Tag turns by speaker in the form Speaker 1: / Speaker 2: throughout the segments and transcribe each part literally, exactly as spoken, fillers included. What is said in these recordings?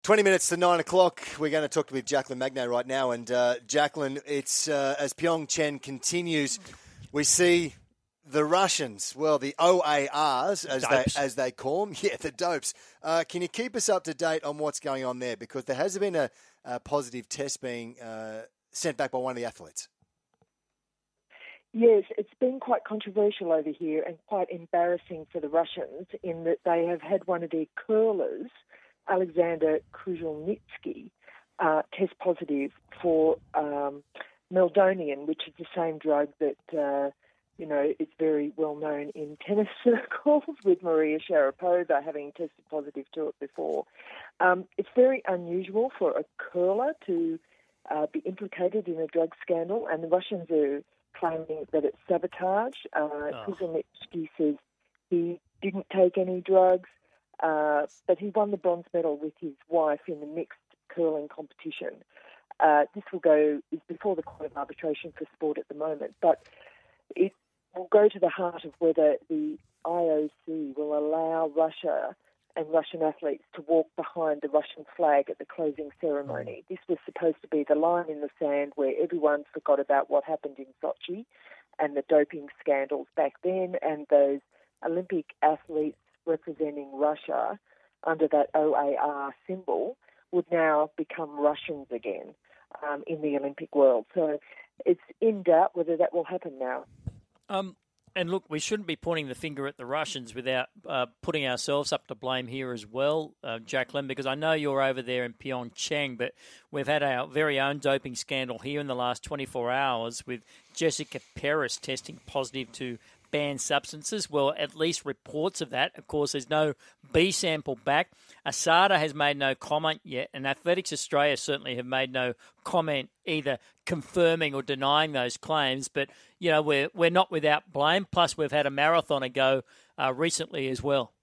Speaker 1: twenty minutes to nine o'clock. We're going to talk with Jacqueline Magnay right now. And uh, Jacqueline, it's uh, as Pyeongchang continues, we see the Russians, well, the O A Rs, as
Speaker 2: Dopes.
Speaker 1: they as they call them. Yeah, the dopes. Uh, can you keep us up to date on what's going on there? Because there has been a, a positive test being uh, sent back by one of the athletes.
Speaker 3: Yes, it's been quite controversial over here and quite embarrassing for the Russians in that they have had one of their curlers, Alexander Kruzhelnitsky, uh, test positive for um, meldonium, which is the same drug that, uh, you know, is very well known in tennis circles, with Maria Sharapova having tested positive to it before. Um, it's very unusual for a curler to uh, be implicated in a drug scandal, and the Russians are claiming that it's sabotage. Uh,
Speaker 2: Oh.
Speaker 3: Kruzhelnitsky says he didn't take any drugs, uh, but he won the bronze medal with his wife in the mixed curling competition. Uh, this will go, is before the Court of Arbitration for Sport at the moment, but it will go to the heart of whether the I O C will allow Russia and Russian athletes to walk behind the Russian flag at the closing ceremony. This was supposed to be the line in the sand where everyone forgot about what happened in Sochi and the doping scandals back then, and those Olympic athletes representing Russia under that O A R symbol would now become Russians again um, in the Olympic world. So it's in doubt whether that will happen now.
Speaker 2: Um, and look, we shouldn't be pointing the finger at the Russians without uh, putting ourselves up to blame here as well, uh, Jacqueline, because I know you're over there in Pyeongchang, but we've had our very own doping scandal here in the last twenty-four hours with Jessica Perez testing positive to banned substances. Well, at least reports of that. Of course, there's no B sample back. Asada has made no comment yet, and Athletics Australia certainly have made no comment either confirming or denying those claims. But, you know, we're, we're not without blame. Plus, we've had a marathon ago uh, recently as well.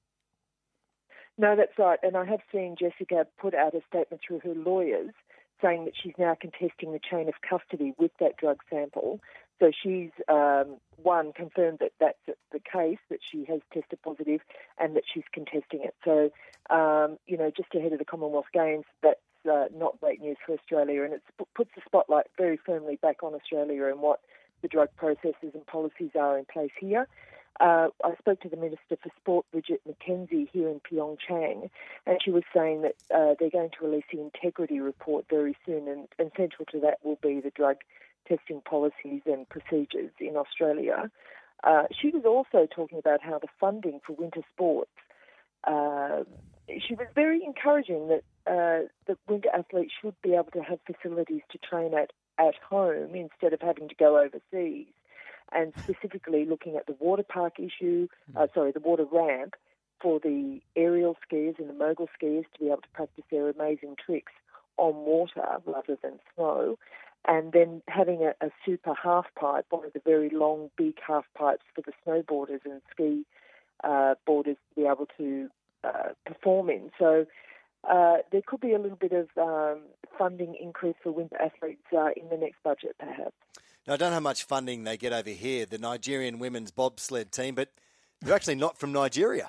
Speaker 3: No, that's right. And I have seen Jessica put out a statement through her lawyers saying that she's now contesting the chain of custody with that drug sample. So she's, um, one, confirmed that that's the case, that she has tested positive and that she's contesting it. So, um, you know, just ahead of the Commonwealth Games, that's uh, not great news for Australia, and it puts the spotlight very firmly back on Australia and what the drug processes and policies are in place here. Uh, I spoke to the Minister for Sport, Bridget McKenzie, here in Pyeongchang, and she was saying that uh, they're going to release the integrity report very soon, and, and central to that will be the drug testing policies and procedures in Australia. Uh, she was also talking about how the funding for winter sports, uh, she was very encouraging that uh, the winter athletes should be able to have facilities to train at, at home instead of having to go overseas, and specifically looking at the water park issue, uh, sorry, the water ramp for the aerial skiers and the mogul skiers to be able to practice their amazing tricks on water rather than snow, and then having a, a super half pipe, one of the very long, big half pipes for the snowboarders and ski uh, boarders to be able to uh, perform in. So uh, there could be a little bit of um, funding increase for winter athletes uh, in the next budget, perhaps.
Speaker 1: Now, I don't know how much funding they get over here, the Nigerian women's bobsled team, but they're actually not from Nigeria.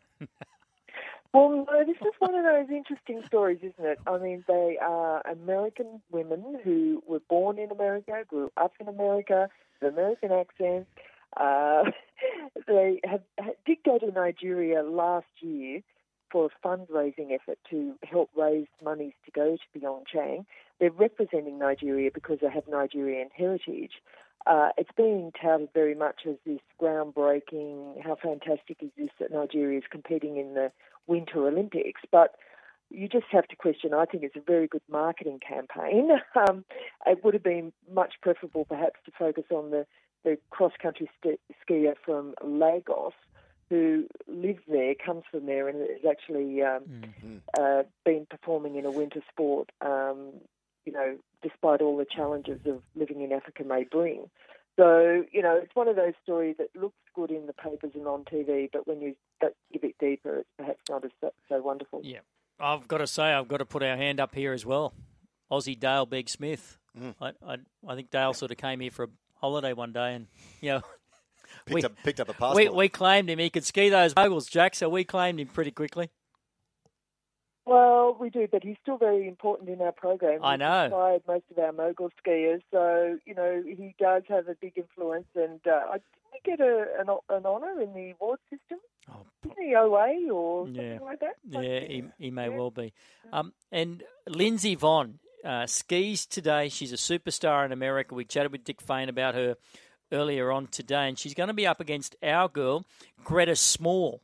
Speaker 3: Well, no, this is one of those interesting stories, isn't it? I mean, they are American women who were born in America, grew up in America, with American accents. Uh, they have, did go to Nigeria last year for a fundraising effort to help raise monies to go to Pyeongchang. They're representing Nigeria because they have Nigerian heritage. Uh, it's being touted very much as this groundbreaking, how fantastic is this that Nigeria is competing in the Winter Olympics, but you just have to question. I think it's a very good marketing campaign. Um, it would have been much preferable perhaps to focus on the, the cross-country st- skier from Lagos who lives there, comes from there, and has actually um, mm-hmm. uh, been performing in a winter sport, um, you know, despite all the challenges of living in Africa may bring. So, you know, it's one of those stories that looks good in the papers and on T V, but when you give it deeper, it's perhaps not as so, so wonderful.
Speaker 2: Yeah. I've got to say, I've got to put our hand up here as well. Aussie Dale Big Smith. Mm. I, I I think Dale sort of came here for a holiday one day and, you know,
Speaker 1: picked,
Speaker 2: we,
Speaker 1: up, picked up a passport.
Speaker 2: We, we claimed him. He could ski those moguls, Jack, so we claimed him pretty quickly.
Speaker 3: Well, we do, but he's still very important in our program.
Speaker 2: I know.
Speaker 3: He's inspired most of our mogul skiers, so, you know, he does have a big influence. And uh, I didn't he get a, an, an honour in the award system?
Speaker 2: Oh,
Speaker 3: Isn't he O A or something
Speaker 2: yeah.
Speaker 3: like that?
Speaker 2: Yeah, he, he may
Speaker 3: yeah.
Speaker 2: well be. Um, and Lindsey Vonn uh, skis today. She's a superstar in America. We chatted with Dick Fain about her earlier on today, and she's going to be up against our girl, Greta Small.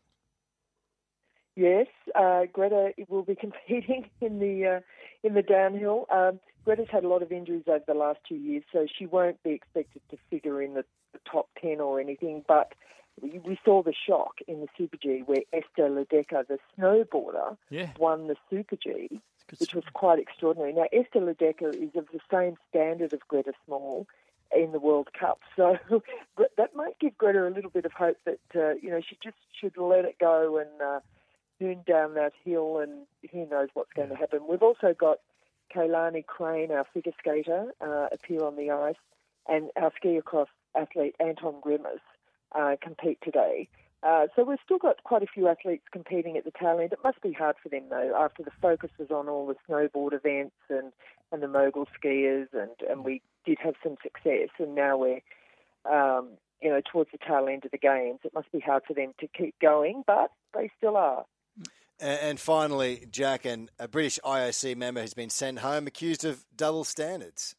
Speaker 3: Yes, uh, Greta will be competing in the uh, in the downhill. Um, Greta's had a lot of injuries over the last two years, so she won't be expected to figure in the, the top ten or anything. But we, we saw the shock in the Super G where Esther Ledecker, the snowboarder,
Speaker 2: yeah.
Speaker 3: won the Super G, which was quite extraordinary. Now, Esther Ledecker is of the same standard of Greta Small in the World Cup, so that might give Greta a little bit of hope that uh, you know she just should let it go and. Uh, Turn down that hill, and who knows what's going to happen. We've also got Kaylani Crane, our figure skater, uh, appear on the ice, and our ski across athlete Anton Grimmers uh, compete today. Uh, so we've still got quite a few athletes competing at the tail end. It must be hard for them, though, after the focus was on all the snowboard events and, and the mogul skiers, and, and we did have some success, and now we're um, you know, towards the tail end of the games. It must be hard for them to keep going, but they still are.
Speaker 1: And finally, Jack, and a British I O C member has been sent home accused of double standards.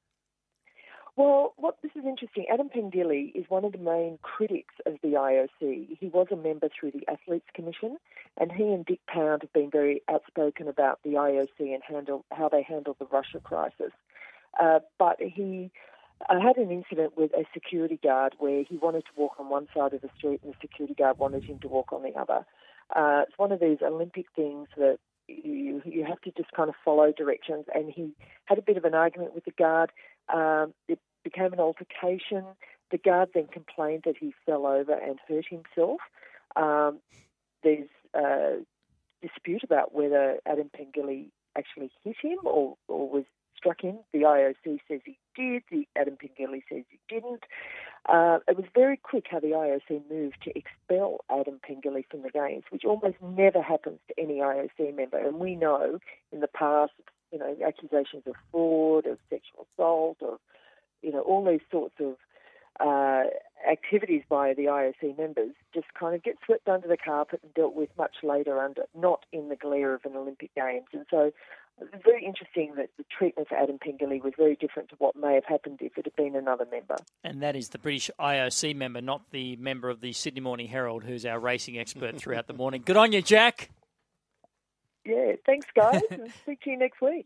Speaker 3: Well, what this is interesting. Adam Pengilly is one of the main critics of the I O C. He was a member through the Athletes Commission, and he and Dick Pound have been very outspoken about the I O C and handle how they handled the Russia crisis. Uh, but he uh, had an incident with a security guard where he wanted to walk on one side of the street and the security guard wanted him to walk on the other. Uh, it's one of these Olympic things that you you have to just kind of follow directions. And he had a bit of an argument with the guard. Um, it became an altercation. The guard then complained that he fell over and hurt himself. Um, there's a dispute about whether Adam Pengilly actually hit him or, or was struck him. The I O C says he did. The Adam Pengilly says he didn't. Uh, it was very quick how the I O C moved to expel Adam Pengilly from the Games, which almost never happens to any I O C member. And we know in the past, you know, accusations of fraud, of sexual assault, of, you know, all these sorts of uh, activities by the I O C members just kind of get swept under the carpet and dealt with much later, under not in the glare of an Olympic Games. And so it's very interesting that the treatment for Adam Pengilly was very different to what may have happened if it had been another member.
Speaker 2: And that is the British I O C member, not the member of the Sydney Morning Herald, who's our racing expert throughout the morning. Good on you, Jack.
Speaker 3: Yeah, thanks, guys. And speak to you next week.